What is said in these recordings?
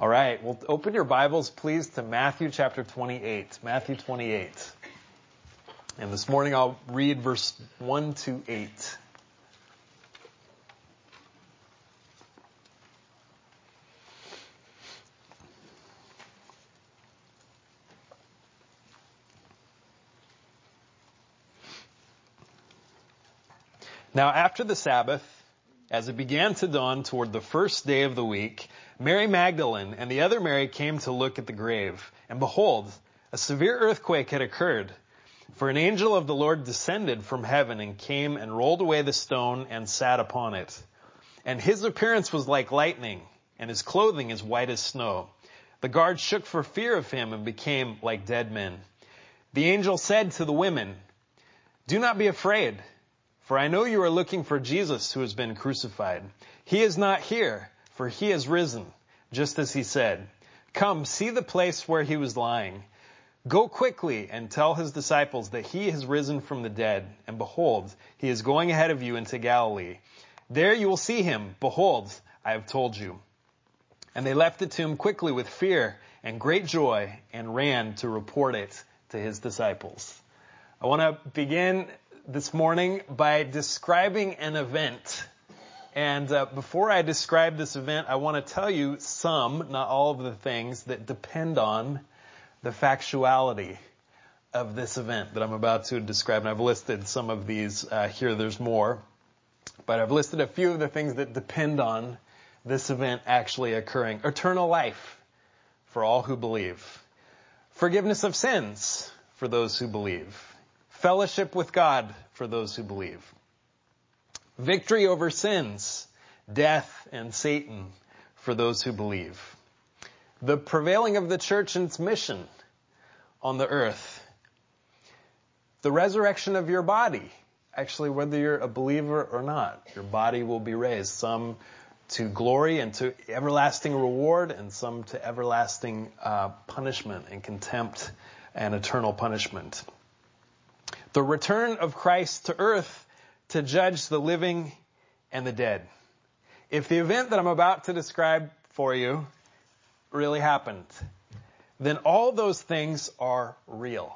All right, well, open your Bibles, please, to Matthew chapter 28. Matthew 28. And this morning I'll read verse 1 to 8. Now after the Sabbath, as it began to dawn toward the first day of the week, Mary Magdalene and the other Mary came to look at the grave. And behold, a severe earthquake had occurred. For an angel of the Lord descended from heaven and came and rolled away the stone and sat upon it. And his appearance was like lightning, and his clothing as white as snow. The guards shook for fear of him and became like dead men. The angel said to the women, "Do not be afraid, for I know you are looking for Jesus who has been crucified. He is not here, for he has risen, just as he said. Come, see the place where he was lying. Go quickly and tell his disciples that he has risen from the dead, and behold, he is going ahead of you into Galilee. There you will see him. Behold, I have told you." And they left the tomb quickly with fear and great joy and ran to report it to his disciples. I want to begin this morning by describing an event. And before I describe this event, I want to tell you some, not all of the things that depend on the factuality of this event that I'm about to describe. And I've listed some of these here. There's more. But I've listed a few of the things that depend on this event actually occurring. Eternal life for all who believe. Forgiveness of sins for those who believe. Fellowship with God for those who believe. Victory over sins, death, and Satan for those who believe. The prevailing of the church and its mission on the earth. The resurrection of your body. Actually, whether you're a believer or not, your body will be raised. Some to glory and to everlasting reward, and some to everlasting punishment and contempt and eternal punishment. The return of Christ to earth to judge the living and the dead. If the event that I'm about to describe for you really happened, then all those things are real.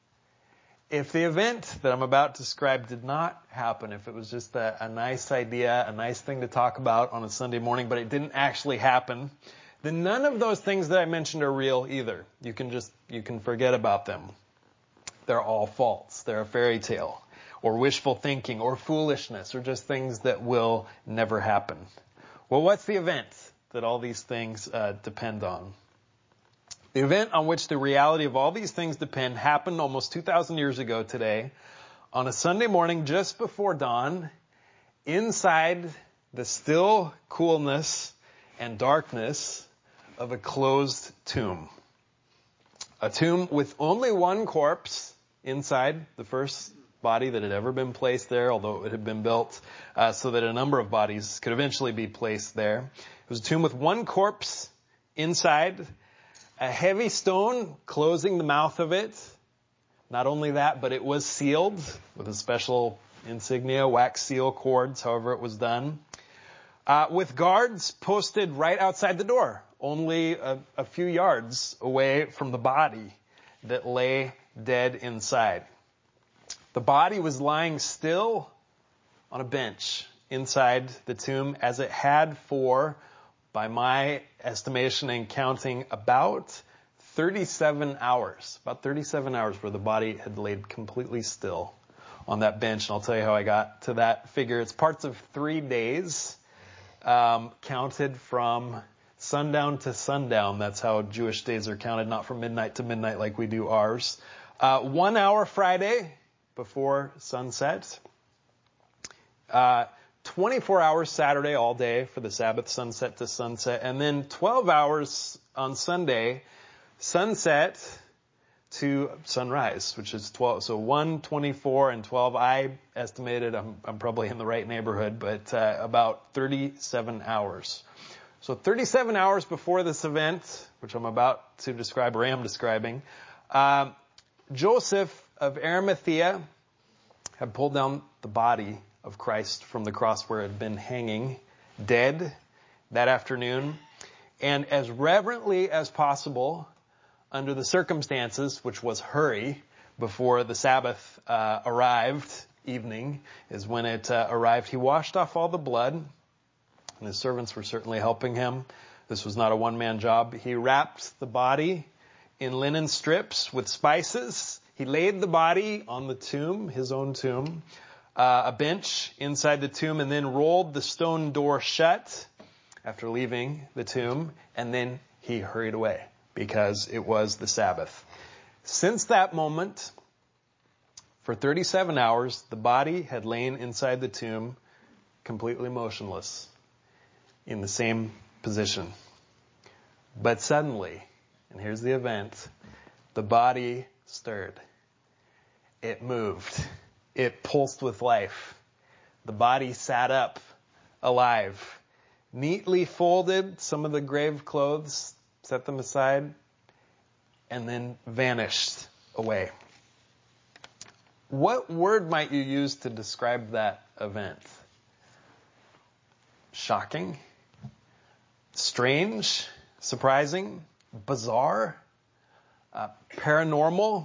If the event that I'm about to describe did not happen, if it was just a nice idea, a nice thing to talk about on a Sunday morning, but it didn't actually happen, then none of those things that I mentioned are real either. You can forget about them. They're all false. They're a fairy tale, or wishful thinking, or foolishness, or just things that will never happen. Well, what's the event that all these things depend on? The event on which the reality of all these things depend happened almost 2,000 years ago today, on a Sunday morning just before dawn, inside the still coolness and darkness of a closed tomb. A tomb with only one corpse inside, the first body that had ever been placed there, although it had been built so that a number of bodies could eventually be placed there. It was a tomb with one corpse inside, a heavy stone closing the mouth of it. Not only that, but it was sealed with a special insignia, wax seal cords, however it was done, with guards posted right outside the door, only a few yards away from the body that lay dead inside. The body was lying still on a bench inside the tomb, as it had for, by my estimation and counting, about 37 hours. About 37 hours where the body had laid completely still on that bench. And I'll tell you how I got to that figure. It's parts of 3 days, counted from sundown to sundown. That's how Jewish days are counted, not from midnight to midnight like we do ours. 1 hour Friday before sunset. 24 hours Saturday all day for the Sabbath, sunset to sunset. And then 12 hours on Sunday, sunset to sunrise, which is 12. So 1, 24, and 12. I estimated, I'm probably in the right neighborhood, but about 37 hours. So 37 hours before this event, which I'm about to describe, or am describing, Joseph of Arimathea had pulled down the body of Christ from the cross where it had been hanging, dead, that afternoon. and as reverently as possible, under the circumstances, which was hurry, before the Sabbath arrived, evening is when it arrived, he washed off all the blood, and his servants were certainly helping him. This was not a one-man job. He wrapped the body in linen strips with spices. He laid the body on the tomb, his own tomb, a bench inside the tomb, and then rolled the stone door shut after leaving the tomb, and then he hurried away because it was the Sabbath. Since that moment, for 37 hours, the body had lain inside the tomb, completely motionless, in the same position. But suddenly, and here's the event, the body stirred. It moved. It pulsed with life. The body sat up, alive, neatly folded some of the grave clothes, set them aside, and then vanished away. What word might you use to describe that event? Shocking? Strange? Surprising? Bizarre? Paranormal?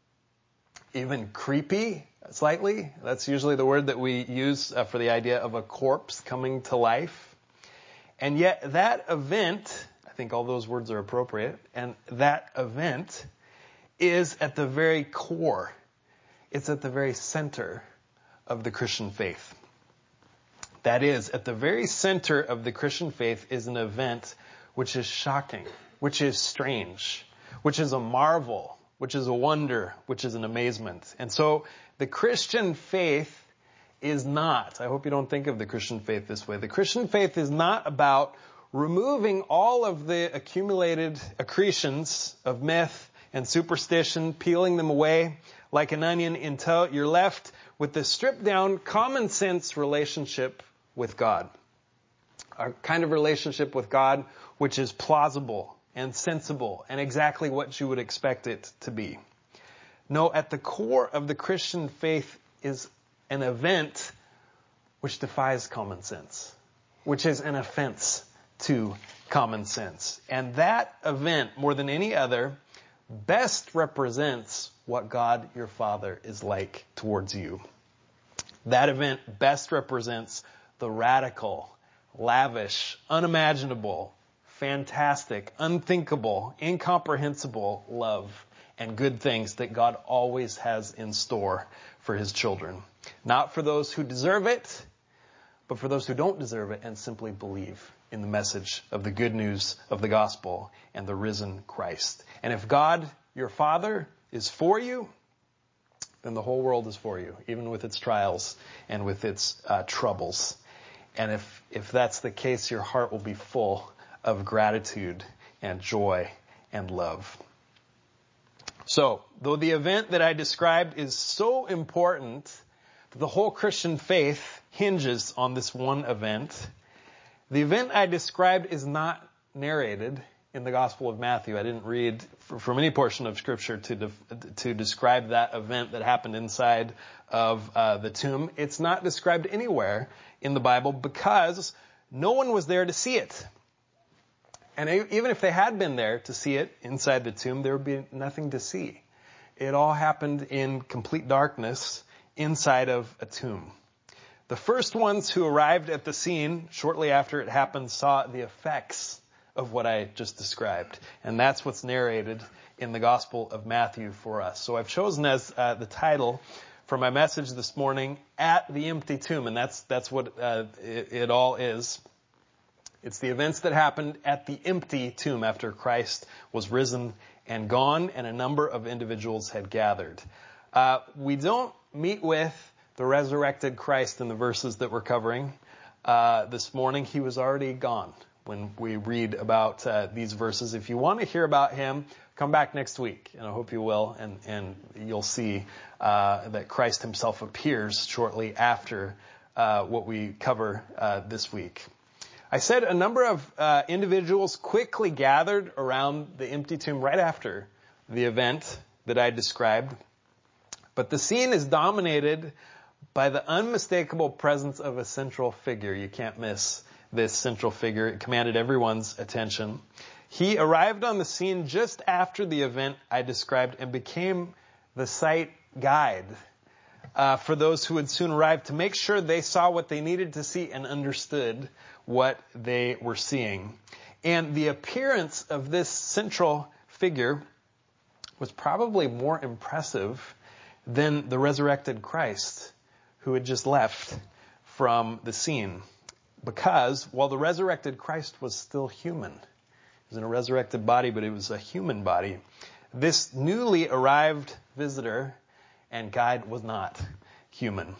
Even creepy, slightly? That's usually the word that we use for the idea of a corpse coming to life. And yet that event, I think all those words are appropriate, and that event is at the very core. It's at the very center of the Christian faith. That is, at the very center of the Christian faith is an event which is shocking, which is strange, which is a marvel, which is a wonder, which is an amazement. And so the Christian faith is not, I hope you don't think of the Christian faith this way, the Christian faith is not about removing all of the accumulated accretions of myth and superstition, peeling them away like an onion until you're left with the stripped down common sense relationship with God. A kind of relationship with God which is plausible and sensible and exactly what you would expect it to be. No, at the core of the Christian faith is an event which defies common sense, which is an offense to common sense. And that event, more than any other, best represents what God your Father is like towards you. That event best represents the radical, lavish, unimaginable, fantastic, unthinkable, incomprehensible love and good things that God always has in store for his children. Not for those who deserve it, but for those who don't deserve it and simply believe in the message of the good news of the gospel and the risen Christ. And if God, your Father, is for you, then the whole world is for you, even with its trials and with its troubles. And if that's the case, your heart will be full of gratitude and joy and love. So, though the event that I described is so important that the whole Christian faith hinges on this one event, the event I described is not narrated in the Gospel of Matthew. I didn't read from any portion of Scripture to describe that event that happened inside of the tomb. It's not described anywhere in the Bible because no one was there to see it. And even if they had been there to see it inside the tomb, there would be nothing to see. It all happened in complete darkness inside of a tomb. The first ones who arrived at the scene shortly after it happened saw the effects of what I just described. And that's what's narrated in the Gospel of Matthew for us. So I've chosen as the title for my message this morning, At the Empty Tomb. And that's what it all is. It's the events that happened at the empty tomb after Christ was risen and gone and a number of individuals had gathered. We don't meet with the resurrected Christ in the verses that we're covering this morning. He was already gone when we read about these verses. If you want to hear about him, come back next week, and I hope you will, and you'll see that Christ himself appears shortly after what we cover this week. I said a number of individuals quickly gathered around the empty tomb right after the event that I described. But the scene is dominated by the unmistakable presence of a central figure. You can't miss this central figure. It commanded everyone's attention. He arrived on the scene just after the event I described and became the sight guide for those who would soon arrive, to make sure they saw what they needed to see and understood what they were seeing. And the appearance of this central figure was probably more impressive than the resurrected Christ who had just left from the scene. Because while the resurrected Christ was still human, he was in a resurrected body, but it was a human body, this newly arrived visitor and guide was not human.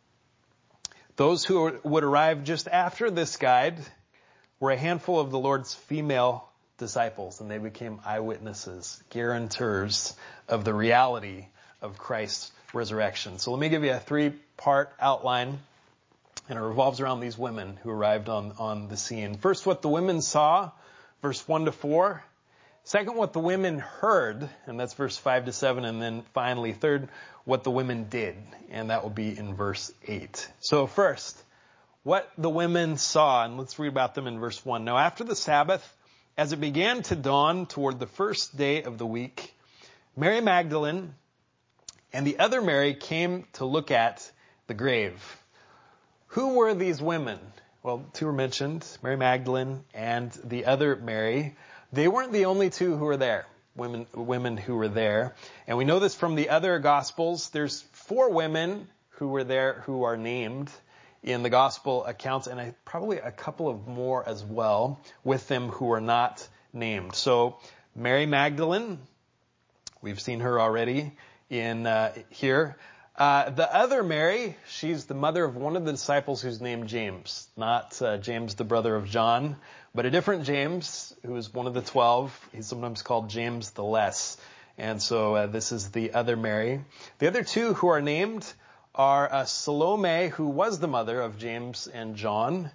Those who would arrive just after this guide were a handful of the Lord's female disciples, and they became eyewitnesses, guarantors of the reality of Christ's resurrection. So let me give you a 3-part outline, and it revolves around these women who arrived on the scene. First, what the women saw, verse 1-4. Second, what the women heard, and that's verse 5-7. And then finally, third, what the women did, and that will be in verse 8. So first, what the women saw, and let's read about them in verse 1. Now after the Sabbath, as it began to dawn toward the first day of the week, Mary Magdalene and the other Mary came to look at the grave. Who were these women? Well, 2 were mentioned, Mary Magdalene and the other Mary. They weren't the only 2 who were there, women who were there. And we know this from the other Gospels. There's 4 women who were there who are named in the Gospel accounts, and probably a couple of more as well with them who are not named. So Mary Magdalene, we've seen her already in here. The other Mary, she's the mother of one of the disciples who's named James. Not James, the brother of John, but a different James, who is one of the 12. He's sometimes called James the Less. And so this is the other Mary. The other 2 who are named are Salome, who was the mother of James and John,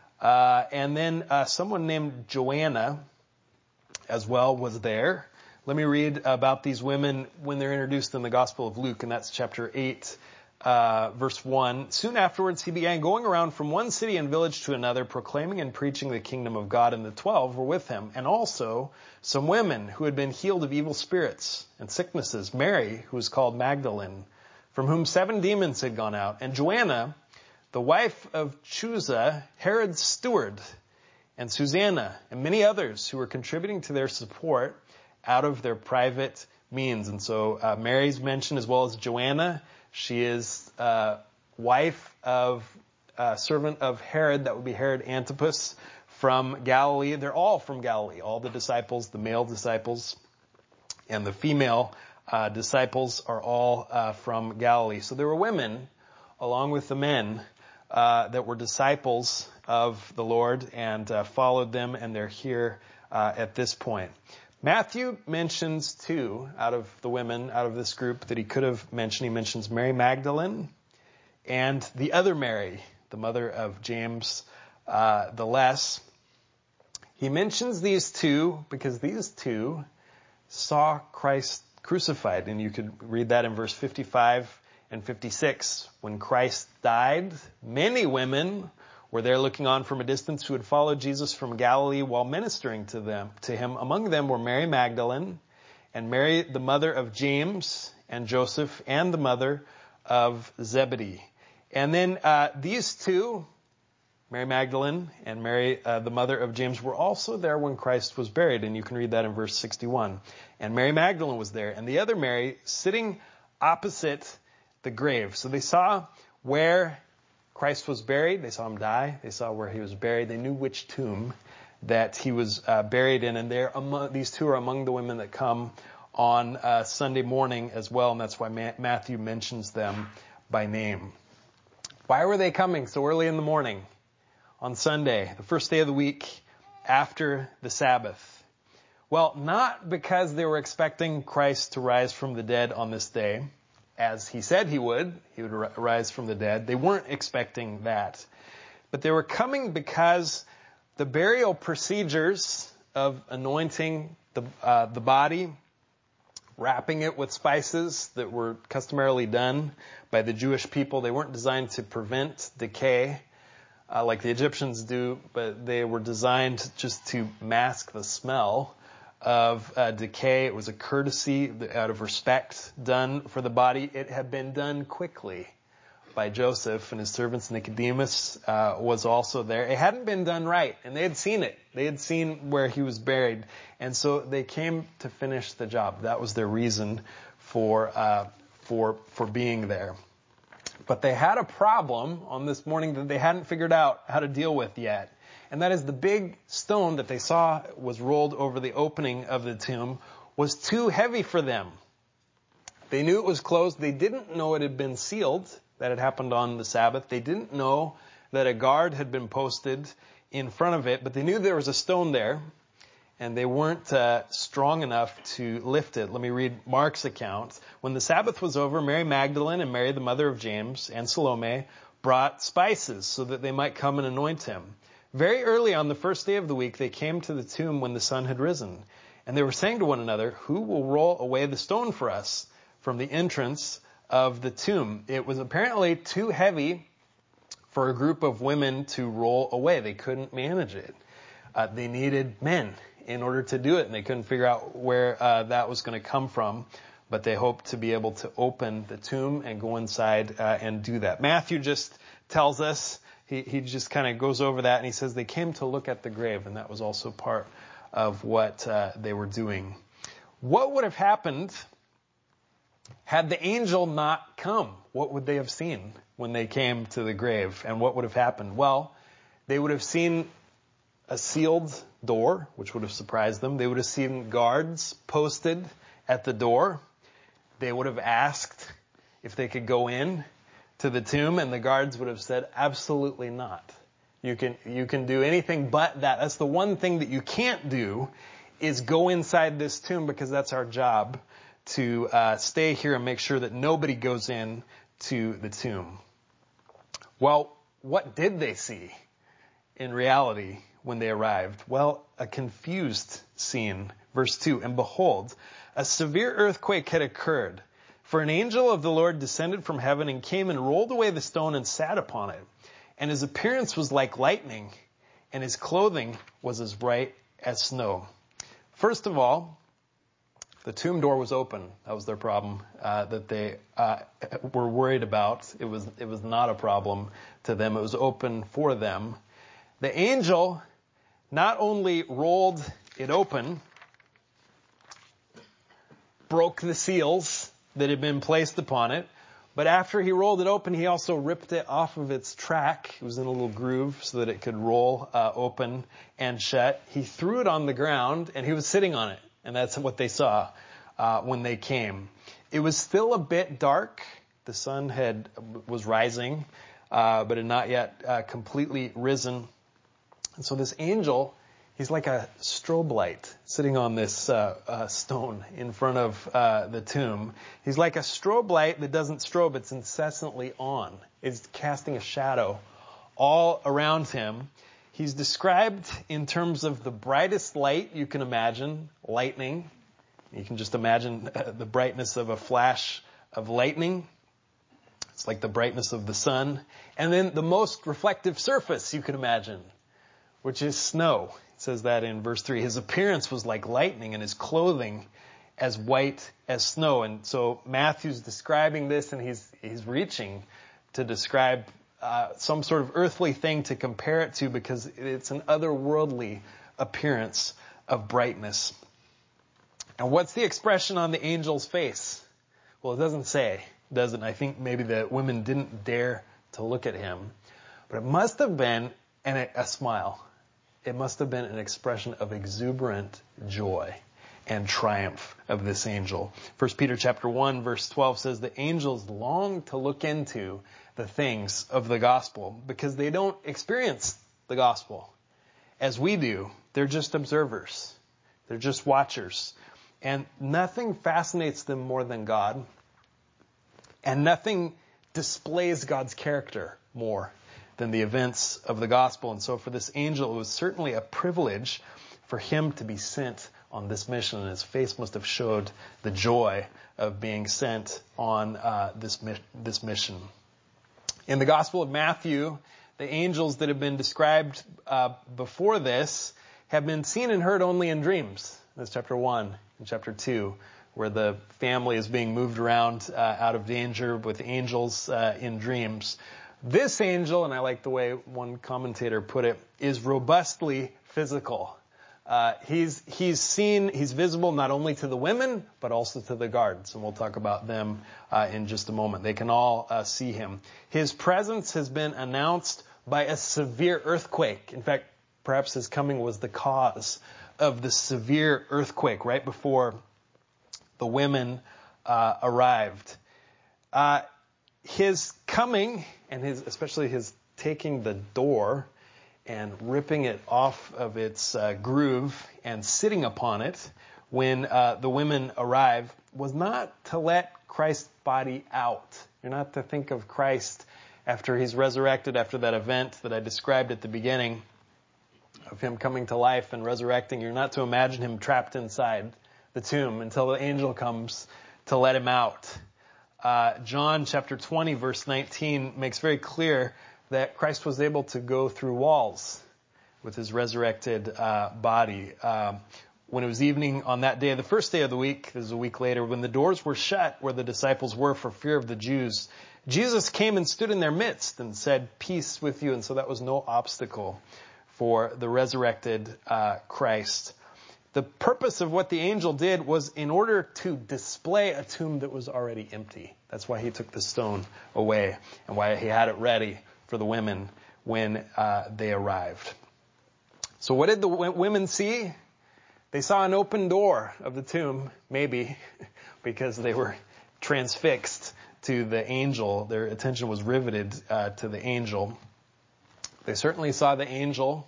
and then someone named Joanna as well was there. Let me read about these women when they're introduced in the Gospel of Luke, and that's chapter 8, verse 1. Soon afterwards, he began going around from one city and village to another, proclaiming and preaching the kingdom of God, and the 12 were with him, and also some women who had been healed of evil spirits and sicknesses. Mary, who was called Magdalene, from whom 7 demons had gone out, and Joanna, the wife of Chuza, Herod's steward, and Susanna, and many others who were contributing to their support out of their private means. And so Mary's mentioned as well as Joanna. She is wife of servant of Herod, that would be Herod Antipas, from Galilee. They're all from Galilee, all the disciples, the male disciples, and the female disciples are all from Galilee. So there were women, along with the men, that were disciples of the Lord and followed them, and they're here at this point. Matthew mentions 2 out of the women, out of this group that he could have mentioned. He mentions Mary Magdalene and the other Mary, the mother of James the Less. He mentions these 2 because these 2 saw Christ crucified. And you could read that in verse 55 and 56. When Christ died, many women were there looking on from a distance who had followed Jesus from Galilee while ministering to him. Among them were Mary Magdalene and Mary, the mother of James and Joseph, and the mother of Zebedee. And then these 2, Mary Magdalene and Mary, the mother of James, were also there when Christ was buried. And you can read that in verse 61. And Mary Magdalene was there, and the other Mary sitting opposite the grave. So they saw where Christ was buried. They saw him die. They saw where he was buried. They knew which tomb that he was buried in. And these 2 are among the women that come on Sunday morning as well. And that's why Matthew mentions them by name. Why were they coming so early in the morning on Sunday, the first day of the week after the Sabbath? Well, not because they were expecting Christ to rise from the dead on this day, as he said he would rise from the dead. They weren't expecting that. But they were coming because the burial procedures of anointing the body, wrapping it with spices that were customarily done by the Jewish people, they weren't designed to prevent decay. like the Egyptians do, but they were designed just to mask the smell of decay. It was a courtesy out of respect done for the body. It had been done quickly by Joseph, and his servants Nicodemus was also there. It hadn't been done right, and they had seen it. They had seen where he was buried, and so they came to finish the job. That was their reason for being there. But they had a problem on this morning that they hadn't figured out how to deal with yet. And that is the big stone that they saw was rolled over the opening of the tomb was too heavy for them. They knew it was closed. They didn't know it had been sealed. That had happened on the Sabbath. They didn't know that a guard had been posted in front of it, but they knew there was a stone there, and they weren't strong enough to lift it. Let me read Mark's account. When the Sabbath was over, Mary Magdalene and Mary, the mother of James, and Salome brought spices so that they might come and anoint him. Very early on the first day of the week, they came to the tomb when the sun had risen, and they were saying to one another, "Who will roll away the stone for us from the entrance of the tomb?" It was apparently too heavy for a group of women to roll away. They couldn't manage it. They needed men in order to do it, and they couldn't figure out where that was going to come from. But they hoped to be able to open the tomb and go inside and do that. Matthew just tells us, he just kind of goes over that, and he says they came to look at the grave, and that was also part of what they were doing. What would have happened had the angel not come? What would they have seen when they came to the grave? And what would have happened? Well, they would have seen a sealed door, which would have surprised them. They would have seen guards posted at the door. They would have asked if they could go in to the tomb, and the guards would have said, absolutely not. You can do anything but that. That's the one thing that you can't do, is go inside this tomb, because that's our job, to stay here and make sure that nobody goes in to the tomb. Well, what did they see in reality when they arrived? Well, a confused scene. Verse 2, and behold, a severe earthquake had occurred, for an angel of the Lord descended from heaven and came and rolled away the stone and sat upon it. And his appearance was like lightning, and his clothing was as bright as snow. First of all, the tomb door was open. That was their problem that they were worried about. It was not a problem to them. It was open for them. The angel not only rolled it open, broke the seals that had been placed upon it, but after he rolled it open, he also ripped it off of its track. It was in a little groove so that it could roll open and shut. He threw it on the ground, and he was sitting on it. And that's what they saw when they came. It was still a bit dark. The sun was rising, but had not yet completely risen. And so this angel, he's like a strobe light sitting on this stone in front of the tomb. He's like a strobe light that doesn't strobe. It's incessantly on. It's casting a shadow all around him. He's described in terms of the brightest light you can imagine, lightning. You can just imagine the brightness of a flash of lightning. It's like the brightness of the sun. And then the most reflective surface you can imagine, which is snow. It says that in verse 3. His appearance was like lightning, and his clothing as white as snow. And so Matthew's describing this, and he's reaching to describe some sort of earthly thing to compare it to, because it's an otherworldly appearance of brightness. And what's the expression on the angel's face? Well, it doesn't say, does it? I think maybe the women didn't dare to look at him. But it must have been a smile. It must have been an expression of exuberant joy and triumph of this angel. 1 Peter chapter 1 verse 12 says the angels long to look into the things of the gospel, because they don't experience the gospel as we do. They're just observers. They're just watchers. And nothing fascinates them more than God. And nothing displays God's character more than the events of the gospel. And so for this angel, it was certainly a privilege for him to be sent on this mission. And his face must have showed the joy of being sent on this mission. In the Gospel of Matthew, the angels that have been described before this have been seen and heard only in dreams. That's chapter 1 and chapter 2, where the family is being moved around out of danger with angels in dreams. This angel, and I like the way one commentator put it, is robustly physical. He's visible not only to the women, but also to the guards. And we'll talk about them in just a moment. They can all see him. His presence has been announced by a severe earthquake. In fact, perhaps his coming was the cause of the severe earthquake right before the women arrived. His coming, and especially his taking the door and ripping it off of its groove and sitting upon it when the women arrive, was not to let Christ's body out. You're not to think of Christ after he's resurrected, after that event that I described at the beginning of him coming to life and resurrecting. You're not to imagine him trapped inside the tomb until the angel comes to let him out. John chapter 20 verse 19 makes very clear that Christ was able to go through walls with his resurrected body. When it was evening on that day, the first day of the week, this is a week later, when the doors were shut where the disciples were for fear of the Jews, Jesus came and stood in their midst and said, "Peace with you." And so that was no obstacle for the resurrected Christ. The purpose of what the angel did was in order to display a tomb that was already empty. That's why he took the stone away and why he had it ready for the women when they arrived. So what did the women see? They saw an open door of the tomb, maybe because they were transfixed to the angel. Their attention was riveted to the angel. They certainly saw the angel,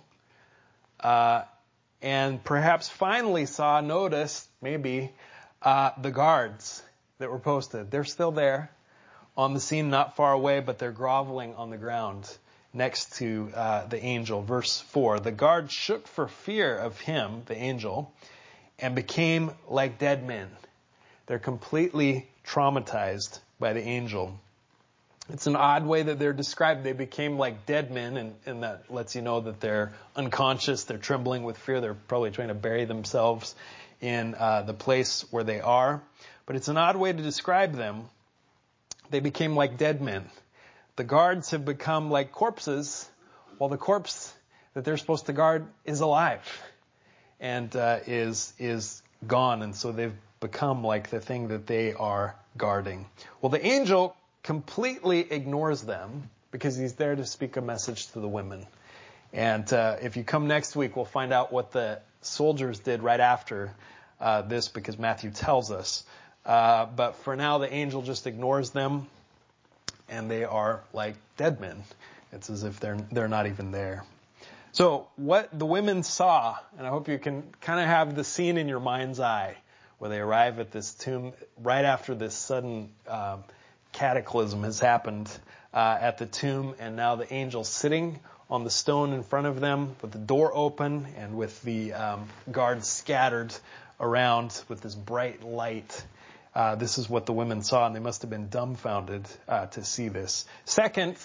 and perhaps finally noticed, maybe, the guards that were posted. They're still there on the scene, not far away, but they're groveling on the ground next to the angel. Verse 4, the guards shook for fear of him, the angel, and became like dead men. They're completely traumatized by the angel. It's an odd way that they're described. They became like dead men, and that lets you know that they're unconscious, they're trembling with fear, they're probably trying to bury themselves in the place where they are. But it's an odd way to describe them. They became like dead men. The guards have become like corpses, while the corpse that they're supposed to guard is alive and is gone. And so they've become like the thing that they are guarding. Well, the angel completely ignores them because he's there to speak a message to the women. And if you come next week, we'll find out what the soldiers did right after this, because Matthew tells us. But for now, the angel just ignores them, and they are like dead men. It's as if they're not even there. So what the women saw, and I hope you can kind of have the scene in your mind's eye, where they arrive at this tomb right after this sudden cataclysm has happened at the tomb, and now the angel sitting on the stone in front of them with the door open and with the guards scattered around with this bright light. This is what the women saw, and they must have been dumbfounded to see this. Second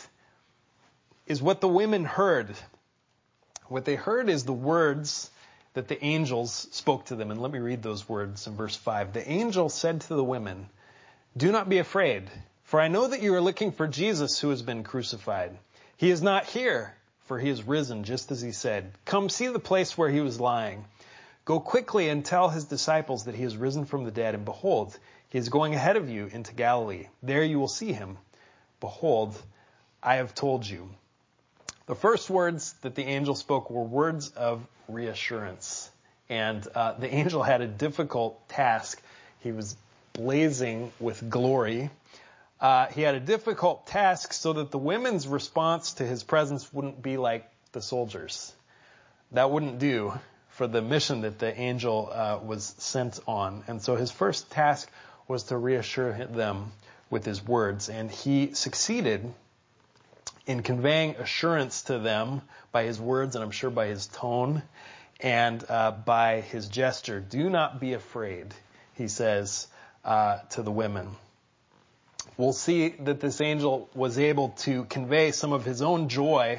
is what the women heard. What they heard is the words that the angels spoke to them. And let me read those words in verse 5. The angel said to the women, "Do not be afraid, for I know that you are looking for Jesus who has been crucified. He is not here, for he is risen, just as he said. Come see the place where he was lying. Go quickly and tell his disciples that he is risen from the dead, and behold, he is going ahead of you into Galilee. There you will see him. Behold, I have told you." The first words that the angel spoke were words of reassurance. And the angel had a difficult task. He was blazing with glory. He had a difficult task so that the women's response to his presence wouldn't be like the soldiers. That wouldn't do for the mission that the angel was sent on. And so his first task was to reassure them with his words. And he succeeded in conveying assurance to them by his words, and I'm sure by his tone, and by his gesture. Do not be afraid, he says to the women. We'll see that this angel was able to convey some of his own joy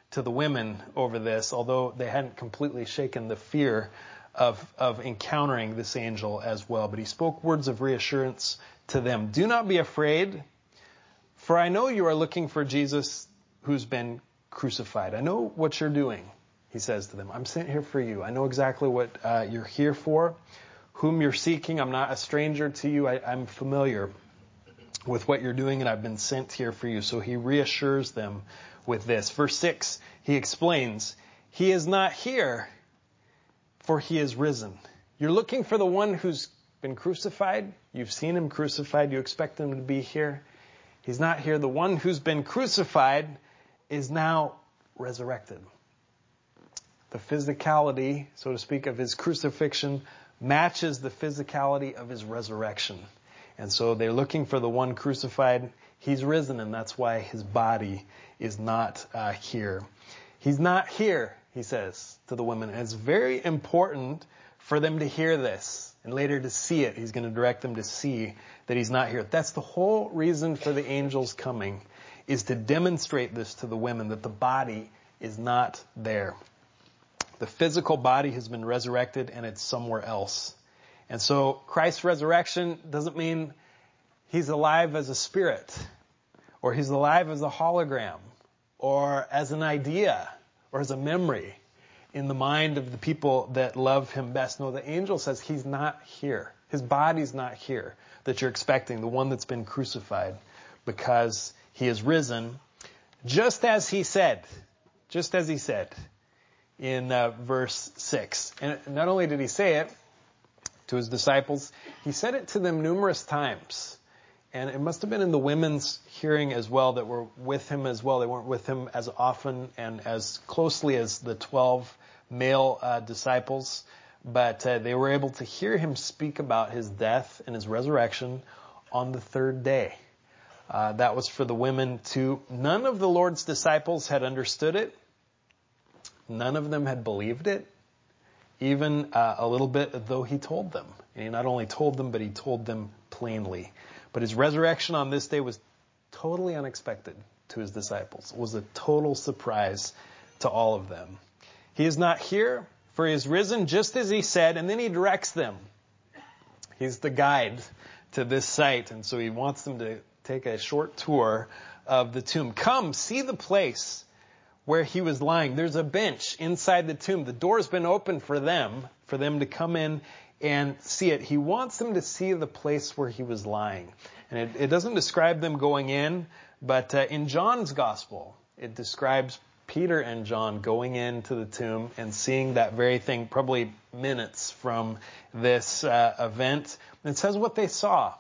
to the women over this, although they hadn't completely shaken the fear of encountering this angel as well. But he spoke words of reassurance to them. Do not be afraid, for I know you are looking for Jesus who's been crucified. I know what you're doing, he says to them. I'm sent here for you. I know exactly what you're here for, whom you're seeking. I'm not a stranger to you. I'm familiar with what you're doing, and I've been sent here for you. So he reassures them with this. Verse 6, he explains, he is not here, for he is risen. You're looking for the one who's been crucified. You've seen him crucified. You expect him to be here. He's not here. The one who's been crucified is now resurrected. The physicality, so to speak, of his crucifixion matches the physicality of his resurrection. And so they're looking for the one crucified. He's risen, and that's why his body is not here. He's not here, he says to the women. And it's very important for them to hear this and later to see it. He's going to direct them to see that he's not here. That's the whole reason for the angel's coming, is to demonstrate this to the women, that the body is not there. The physical body has been resurrected and it's somewhere else. And so Christ's resurrection doesn't mean he's alive as a spirit, or he's alive as a hologram, or as an idea, or as a memory in the mind of the people that love him best. No, the angel says he's not here. His body's not here that you're expecting, the one that's been crucified, because he is risen, just as he said in verse 6. And not only did he say it to his disciples, he said it to them numerous times. And it must have been in the women's hearing as well that were with him as well. They weren't with him as often and as closely as the 12 male disciples, but they were able to hear him speak about his death and his resurrection on the third day. That was for the women too. None of the Lord's disciples had understood it. None of them had believed it, even a little bit, though he told them. And he not only told them, but he told them plainly. But his resurrection on this day was totally unexpected to his disciples. It was a total surprise to all of them. He is not here, for he is risen just as he said, and then he directs them. He's the guide to this site, and so he wants them to take a short tour of the tomb. Come, see the place where he was lying. There's a bench inside the tomb. The door's been open for them to come in and see it. He wants them to see the place where he was lying. And it doesn't describe them going in, but in John's gospel, it describes Peter and John going into the tomb and seeing that very thing, probably minutes from this event. And it says what they saw.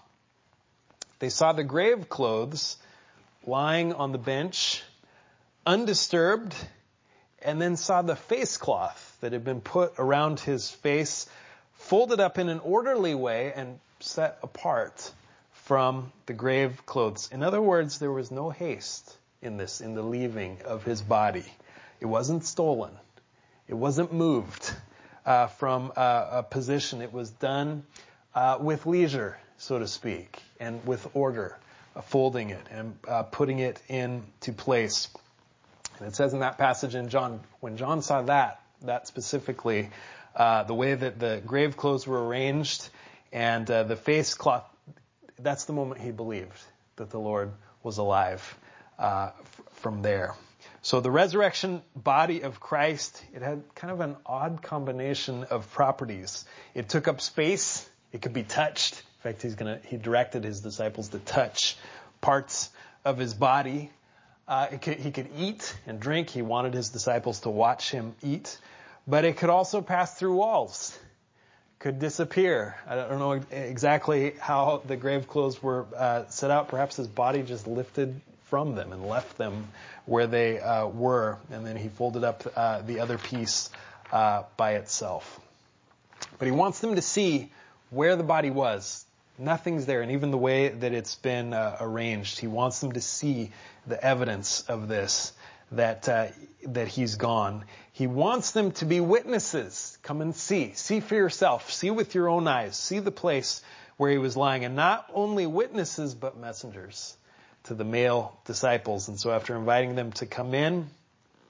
They saw the grave clothes lying on the bench, undisturbed, and then saw the face cloth that had been put around his face, folded up in an orderly way and set apart from the grave clothes. In other words, there was no haste in the leaving of his body. It wasn't stolen. It wasn't moved from a position. It was done with leisure, so to speak, and with order, folding it and putting it into place. And it says in that passage in John, when John saw that specifically, the way that the grave clothes were arranged and the face cloth, that's the moment he believed that the Lord was alive from there. So the resurrection body of Christ, it had kind of an odd combination of properties. It took up space. It could be touched. In fact, he directed his disciples to touch parts of his body. He could eat and drink. He wanted his disciples to watch him eat. But it could also pass through walls. Could disappear. I don't know exactly how the grave clothes were set out. Perhaps his body just lifted from them and left them where they were. And then he folded up the other piece by itself. But he wants them to see where the body was. Nothing's there. And even the way that it's been arranged, he wants them to see the evidence of this, that he's gone. He wants them to be witnesses. Come and see. See for yourself. See with your own eyes. See the place where he was lying. And not only witnesses, but messengers to the male disciples. And so after inviting them to come in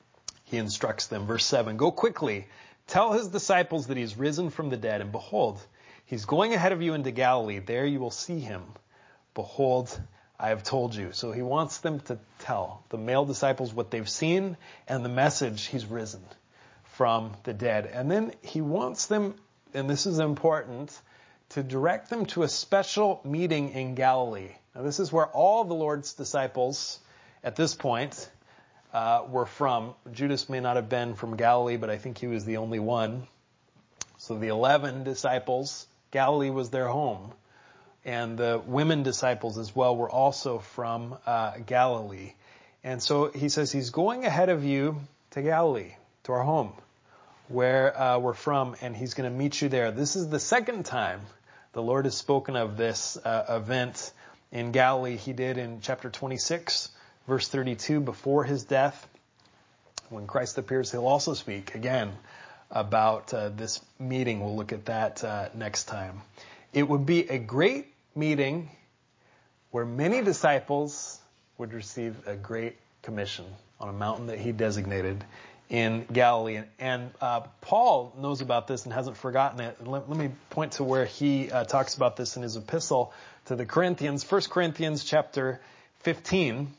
he instructs them. Verse 7, go quickly, tell his disciples that he's risen from the dead, and behold, he's going ahead of you into Galilee. There you will see him. Behold, I have told you. So he wants them to tell the male disciples what they've seen and the message, he's risen from the dead. And then he wants them, and this is important, to direct them to a special meeting in Galilee. Now this is where all the Lord's disciples at this point were from. Judas may not have been from Galilee, but I think he was the only one. So the 11 disciples, Galilee was their home. And the women disciples as well were also from Galilee. And so he says he's going ahead of you to Galilee, to our home, where we're from, and he's going to meet you there. This is the second time the Lord has spoken of this event in Galilee. He did in chapter 26, verse 32, before his death. When Christ appears, he'll also speak again about this meeting. We'll look at that next time. It would be a great meeting where many disciples would receive a great commission on a mountain that he designated in Galilee. And Paul knows about this and hasn't forgotten it. Let me point to where he talks about this in his epistle to the Corinthians. 1 Corinthians chapter 15.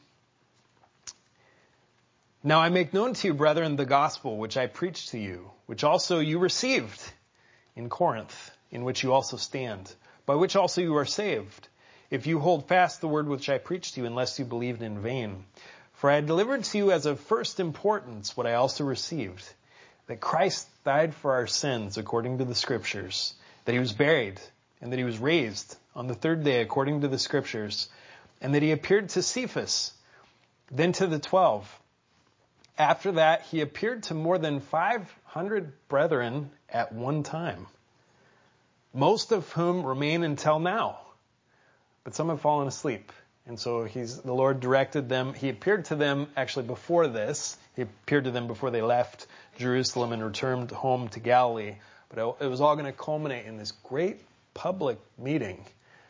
Now I make known to you, brethren, the gospel which I preached to you, which also you received in Corinth, in which you also stand, by which also you are saved, if you hold fast the word which I preached to you, unless you believed in vain. For I had delivered to you as of first importance what I also received, that Christ died for our sins according to the Scriptures, that he was buried, and that he was raised on the third day according to the Scriptures, and that he appeared to Cephas, then to the 12. After that, he appeared to more than 500 brethren at one time, most of whom remain until now, but some have fallen asleep. And so the Lord directed them. He appeared to them actually before this. He appeared to them before they left Jerusalem and returned home to Galilee. But it was all going to culminate in this great public meeting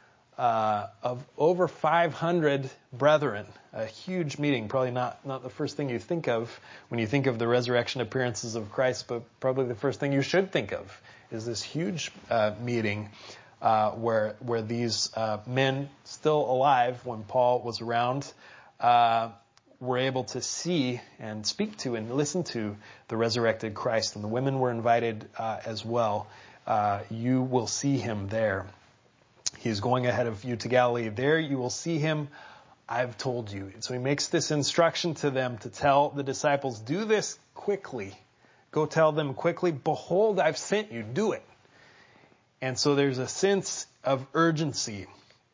of over 500 brethren. A huge meeting, probably not the first thing you think of when you think of the resurrection appearances of Christ, but probably the first thing you should think of is this huge meeting where these men still alive when Paul was around were able to see and speak to and listen to the resurrected Christ. And the women were invited as well. You will see him there. He is going ahead of you to Galilee. There you will see him. I've told you. So he makes this instruction to them to tell the disciples, do this quickly. Go tell them quickly, behold, I've sent you. Do it. And so there's a sense of urgency.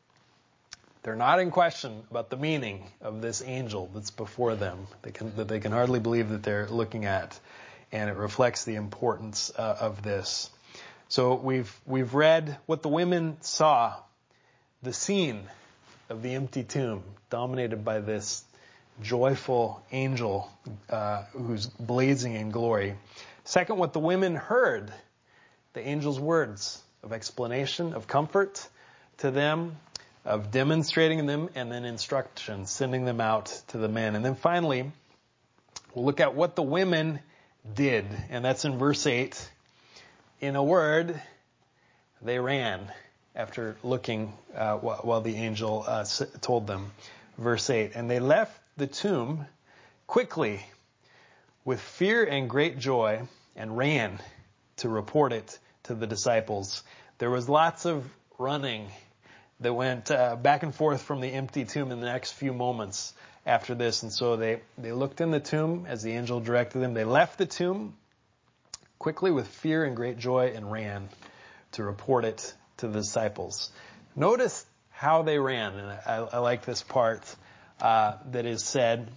They're not in question about the meaning of this angel that's before them, that they can hardly believe that they're looking at. And it reflects the importance of this. So we've read what the women saw, the scene of the empty tomb, dominated by this joyful angel who's blazing in glory. Second, what the women heard, the angel's words of explanation, of comfort to them, of demonstrating them, and then instruction, sending them out to the men. And then finally, we'll look at what the women did, and that's in verse 8. In a word, they ran after looking while the angel told them. Verse 8, and they left the tomb quickly with fear and great joy and ran to report it to the disciples. There was lots of running that went back and forth from the empty tomb in the next few moments after this. And so they looked in the tomb as the angel directed them. They left the tomb quickly with fear and great joy and ran to report it to the disciples. Notice how they ran. And I like this part that is said,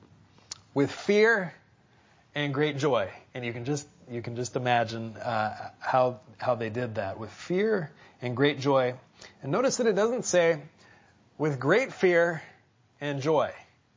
with fear and great joy. And you can just imagine how they did that, with fear and great joy. And notice that it doesn't say with great fear and joy.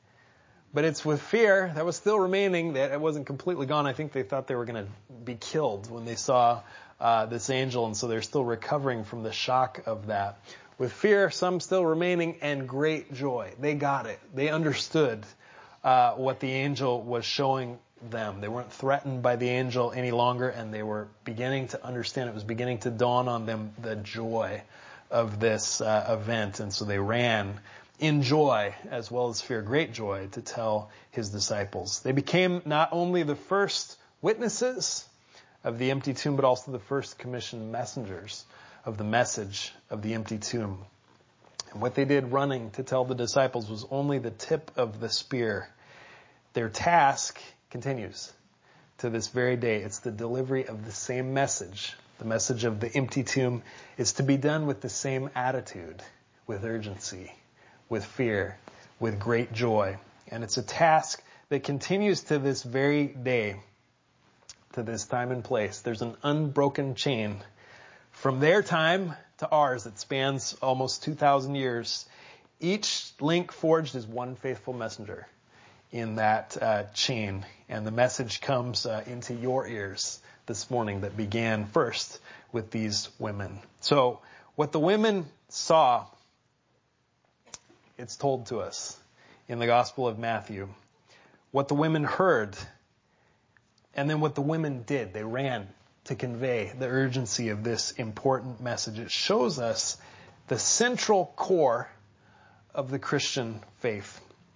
But it's with fear that was still remaining, that it wasn't completely gone. I think they thought they were going to be killed when they saw this angel, and so they're still recovering from the shock of that. With fear, some still remaining, and great joy. They got it. They understood what the angel was showing them. They weren't threatened by the angel any longer, and they were beginning to understand. It was beginning to dawn on them the joy of this event. And so they ran in joy as well as fear, great joy, to tell his disciples. They became not only the first witnesses of the empty tomb, but also the first commissioned messengers of the message of the empty tomb. And what they did running to tell the disciples was only the tip of the spear. Their task continues to this very day. It's the delivery of the same message. The message of the empty tomb is to be done with the same attitude, with urgency, with fear, with great joy. And it's a task that continues to this very day, to this time and place. There's an unbroken chain from their time to ours that spans almost 2,000 years. Each link forged is one faithful messenger in that chain. And the message comes into your ears this morning that began first with these women. So what the women saw, it's told to us in the Gospel of Matthew. What the women heard, and then what the women did. They ran to convey the urgency of this important message. It shows us the central core of the Christian faith.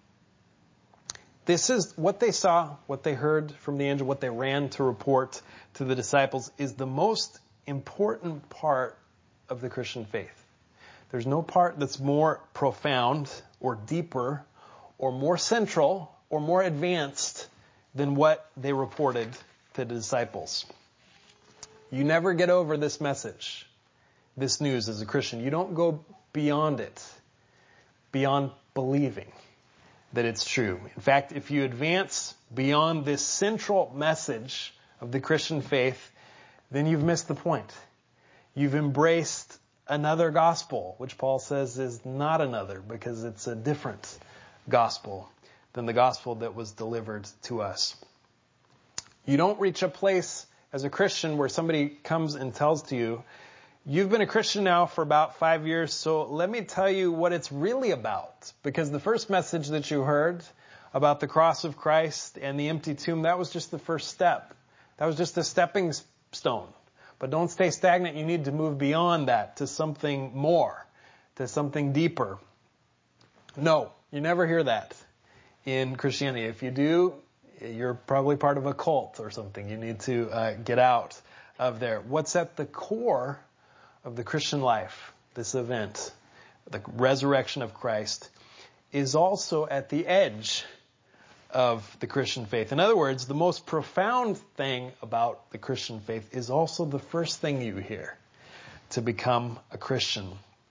This is what they saw, what they heard from the angel, what they ran to report to the disciples is the most important part of the Christian faith. There's no part that's more profound or deeper or more central or more advanced than what they reported to the disciples. You never get over this message, this news as a Christian. You don't go beyond it, beyond believing that it's true. In fact, if you advance beyond this central message of the Christian faith, then you've missed the point. You've embraced another gospel, which Paul says is not another because it's a different gospel than the gospel that was delivered to us. You don't reach a place as a Christian where somebody comes and tells to you, you've been a Christian now for about 5 years, so let me tell you what it's really about. Because the first message that you heard about the cross of Christ and the empty tomb, that was just the first step. That was just a stepping stone. But don't stay stagnant. You need to move beyond that to something more, to something deeper. No, you never hear that in Christianity. If you do, you're probably part of a cult or something. You need to get out of there. What's at the core of the Christian life, this event, the resurrection of Christ, is also at the edge of the Christian faith. In other words, the most profound thing about the Christian faith is also the first thing you hear to become a Christian.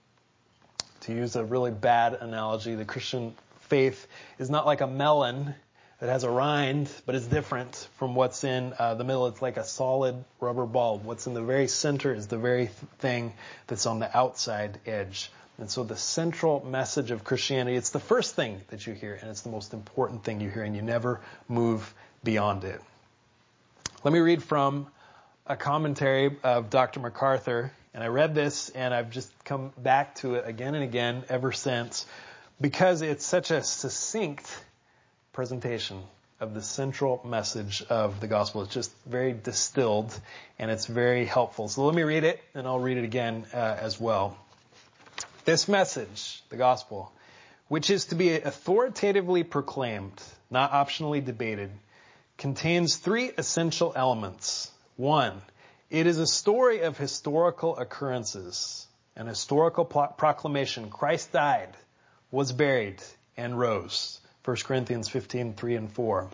To use a really bad analogy, the Christian faith is not like a melon that has a rind, but it's different from what's in the middle. It's like a solid rubber ball. What's in the very center is the very thing that's on the outside edge. And so the central message of Christianity, it's the first thing that you hear, and it's the most important thing you hear, and you never move beyond it. Let me read from a commentary of Dr. MacArthur, and I read this, and I've just come back to it again and again ever since, because it's such a succinct presentation of the central message of the gospel. It's just very distilled, and it's very helpful. So let me read it, and I'll read it again as well. This message, the gospel, which is to be authoritatively proclaimed, not optionally debated, contains three essential elements. 1, it is a story of historical occurrences, an historical proclamation. Christ died, was buried, and rose. 1 Corinthians 15:3 and 4.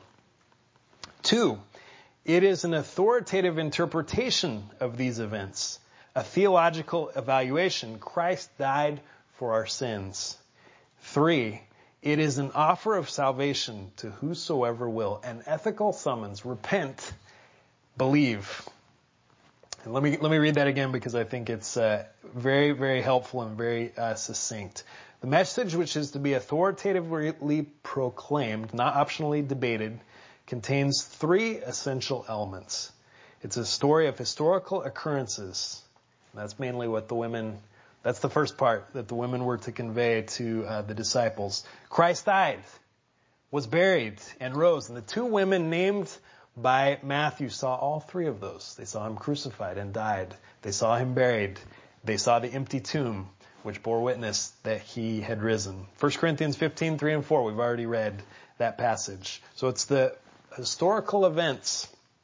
2, it is an authoritative interpretation of these events, a theological evaluation. Christ died for our sins. 3, it is an offer of salvation to whosoever will, an ethical summons. Repent, believe. And let me read that again because I think it's very, very helpful and very succinct. The message, which is to be authoritatively proclaimed, not optionally debated, contains three essential elements. It's a story of historical occurrences. That's mainly what that's the first part that the women were to convey to the disciples. Christ died, was buried, and rose. And the two women named by Matthew saw all three of those. They saw him crucified and died. They saw him buried. They saw the empty tomb, which bore witness that he had risen. 1 Corinthians 15, 3 and 4, we've already read that passage. So it's the historical events.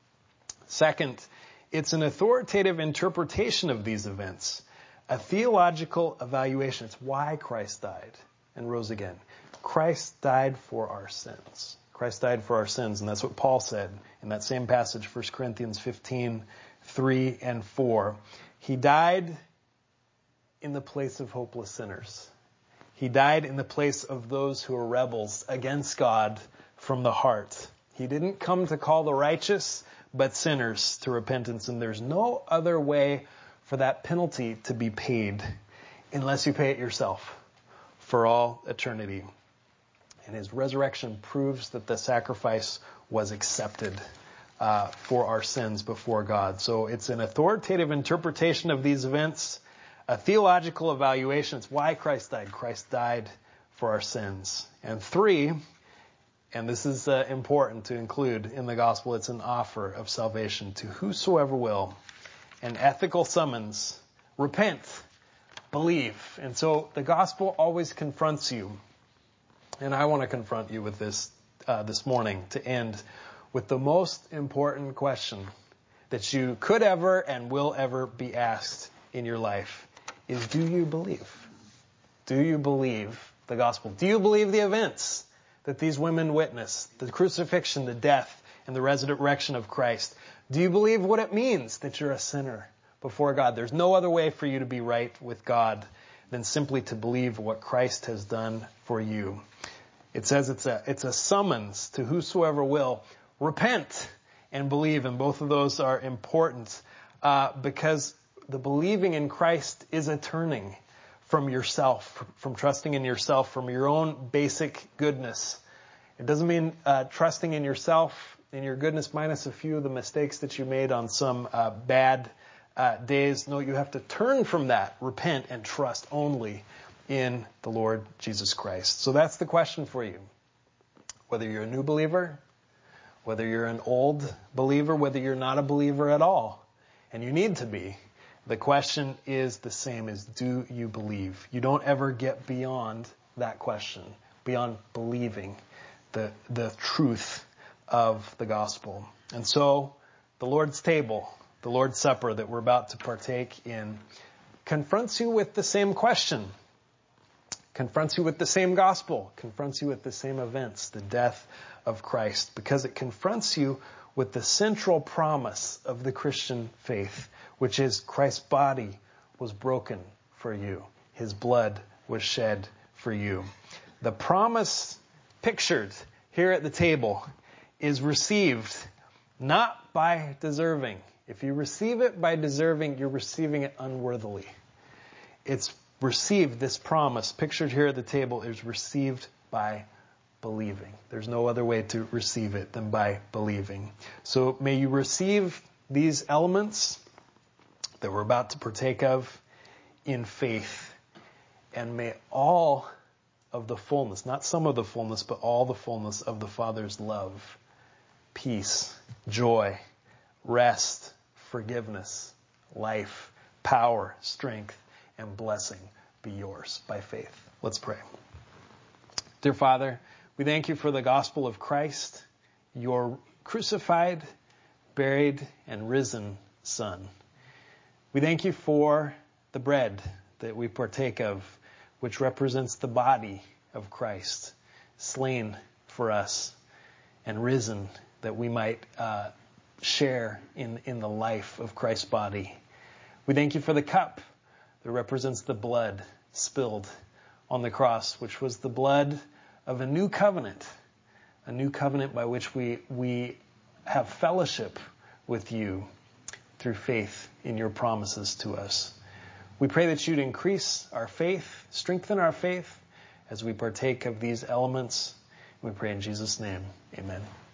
Second, it's an authoritative interpretation of these events, a theological evaluation. It's why Christ died and rose again. Christ died for our sins. Christ died for our sins, and that's what Paul said in that same passage, 1 Corinthians 15, 3 and 4. He died in the place of hopeless sinners. He died in the place of those who are rebels against God from the heart. He didn't come to call the righteous, but sinners to repentance. And there's no other way for that penalty to be paid unless you pay it yourself for all eternity. And his resurrection proves that the sacrifice was accepted for our sins before God. So it's an authoritative interpretation of these events, a theological evaluation. It's why Christ died. Christ died for our sins. And three, and this is important to include in the gospel, it's an offer of salvation to whosoever will, an ethical summons, repent, believe. And so the gospel always confronts you. And I want to confront you with this this morning to end with the most important question that you could ever and will ever be asked in your life is, do you believe? Do you believe the gospel? Do you believe the events that these women witnessed, the crucifixion, the death, and the resurrection of Christ? Do you believe what it means that you're a sinner before God? There's no other way for you to be right with God than simply to believe what Christ has done for you. It says it's a summons to whosoever will repent and believe, and both of those are important because the believing in Christ is a turning from yourself, from trusting in yourself, from your own basic goodness. It doesn't mean trusting in yourself, in your goodness, minus a few of the mistakes that you made on some bad days. No, you have to turn from that, repent, and trust only in the Lord Jesus Christ. So that's the question for you. Whether you're a new believer, whether you're an old believer, whether you're not a believer at all, and you need to be, the question is the same as, do you believe? You don't ever get beyond that question, beyond believing the truth of the gospel. And so the Lord's table, the Lord's Supper that we're about to partake in, confronts you with the same question, confronts you with the same gospel, confronts you with the same events, the death of Christ, because it confronts you with the central promise of the Christian faith, which is Christ's body was broken for you. His blood was shed for you. The promise pictured here at the table is received not by deserving. If you receive it by deserving, you're receiving it unworthily. It's received, this promise pictured here at the table is received by believing. There's no other way to receive it than by believing. So may you receive these elements that we're about to partake of in faith. And may all of the fullness, not some of the fullness, but all the fullness of the Father's love, peace, joy, rest, forgiveness, life, power, strength, and blessing be yours by faith. Let's pray. Dear Father, we thank you for the gospel of Christ, your crucified, buried, and risen Son. We thank you for the bread that we partake of, which represents the body of Christ, slain for us and risen that we might share in the life of Christ's body. We thank you for the cup that represents the blood spilled on the cross, which was the blood of a new covenant by which we have fellowship with you through faith in your promises to us. We pray that you'd increase our faith, strengthen our faith as we partake of these elements. We pray in Jesus' name, amen.